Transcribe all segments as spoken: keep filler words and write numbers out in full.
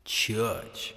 Church.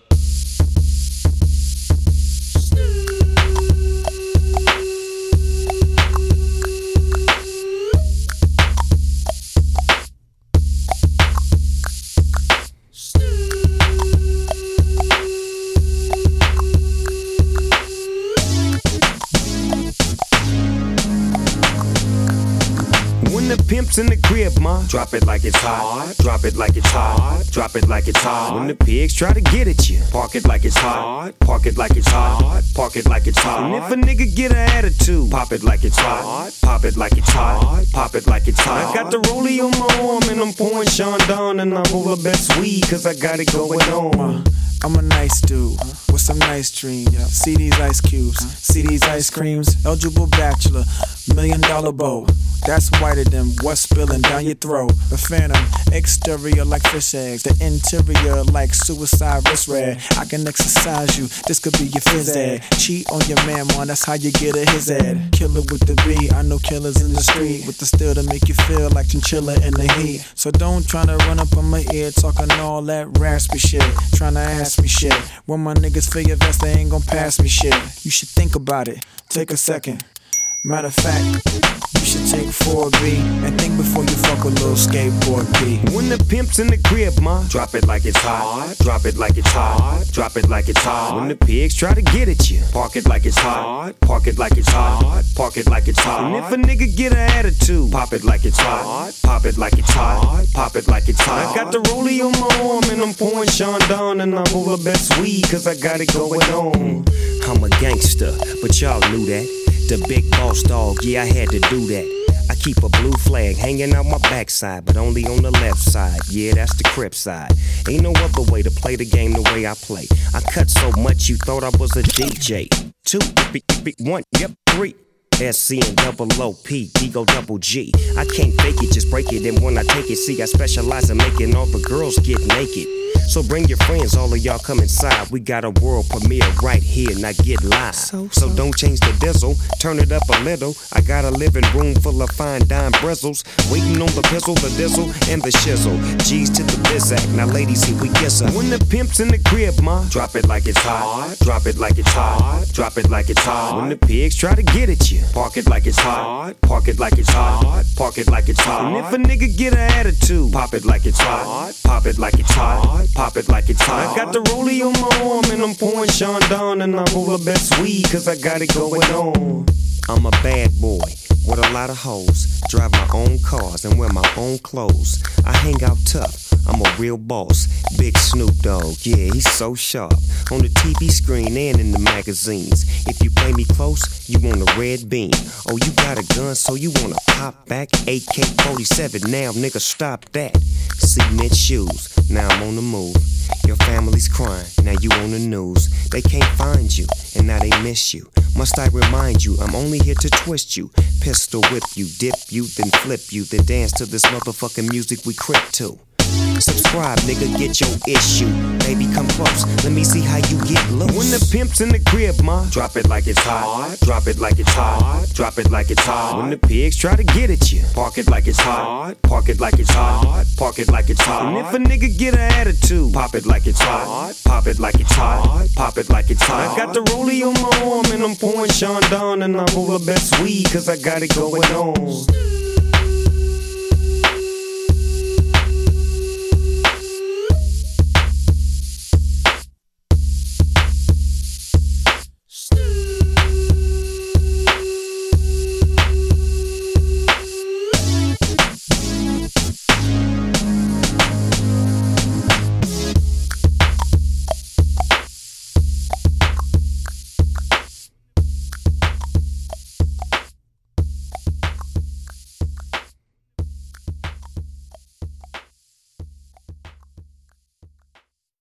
When the pimp's in the crib, ma, drop it like it's hot. Drop it like it's hot. Drop it like it's hot. When the pigs try to get at you, park it like it's hot. Park it like it's hot. Park it like it's hot. And if a nigga get an attitude, pop it like it's hot. Pop it like it's hot. Pop it like it's hot. I got the rollie on my arm and I'm pouring Sean Don and I'm all the best weed cause I got it going on. I'm a nice dude with some nice dreams. See these ice cubes, see these ice creams. Eligible bachelor, million dollar bow. That's whiter than what's spilling down your throat. A phantom, exterior like fish eggs, the interior like suicide wrist rag. I can exercise you, this could be your phys ed. Cheat on your man, man, that's how you get a his ed. Killer with the B, I know killers in the street with the steel to make you feel like chinchilla in the heat. So don't tryna run up on my ear talking all that raspy shit, tryna ask me shit. When my niggas feel your vest, they ain't gon' pass me shit. You should think about it, take a second. Matter of fact, you should take four B and think before you fuck a little skateboard B. When the pimp's in the crib, ma, drop it like it's hot. Drop it like it's hot. Drop it like it's hot. When the pigs try to get at you, park it like it's hot. Park it like it's hot. Park it like it's hot. And if a nigga get an attitude, pop it like it's hot. Pop it like it's hot. Pop it like it's hot. I got the rollie on my arm and I'm pouring Sean Don and I'm all the best weed cause I got it going on. I'm a gangster, but y'all knew that. The big boss dog, yeah, I had to do that. I keep a blue flag hanging out my backside, but only on the left side. Yeah, that's the Crip side. Ain't no other way to play the game the way I play. I cut so much you thought I was a D J. Two, one, yep, three. S C and double O P, Ego double G. I can't fake it, just break it. And when I take it, see, I specialize in making all the girls get naked. So bring your friends, all of y'all come inside. We got a world premiere right here, now get live. So, so. so don't change the dizzle, turn it up a little. I got a living room full of fine dime bristles, waiting on the pistol, the dizzle, and the shizzle. G's to the bizac, now ladies, here we kiss her. When the pimp's in the crib, ma, drop it like it's hot. Drop it like it's hot. Drop it like it's hot. When the pigs try to get at you, park it like it's hot. Park it like it's hot. Park it like it's hot. And if a nigga get an attitude, pop it like it's hot. Pop it like it's hot. Pop it like it's hot. I got the rollie on my arm and I'm pouring Sean Don and I'm all the best weed cause I got it going on. I'm a bad boy with a lot of hoes, drive my own cars and wear my own clothes. I hang out tough, I'm a real boss. Big Snoop Dogg, yeah, he's so sharp. On the T V screen and in the magazines. If you play me close, you want a red beam. Oh, you got a gun, so you wanna pop back? A K forty-seven, now nigga stop that. Cement shoes, now I'm on the move. Your family's crying, now you on the news. They can't find you, and now they miss you. Must I remind you, I'm only here to twist you. Pistol whip you, dip you, then flip you. Then dance to this motherfucking music we crip to. Subscribe, nigga, get your issue. Baby, come close, let me see how you get loose. When the pimp's in the crib, ma, drop it like it's hot. Drop it like it's hot. Drop it like it's hot. When the pigs try to get at you, park it like it's hot. Park it like it's hot. Park it like it's hot. And if a nigga get an attitude, pop it like it's hot. Pop it like it's hot. Pop it like it's hot. I got the rollie on my arm and I'm pouring Sean Don and I'm all the best weed cause I got it going on.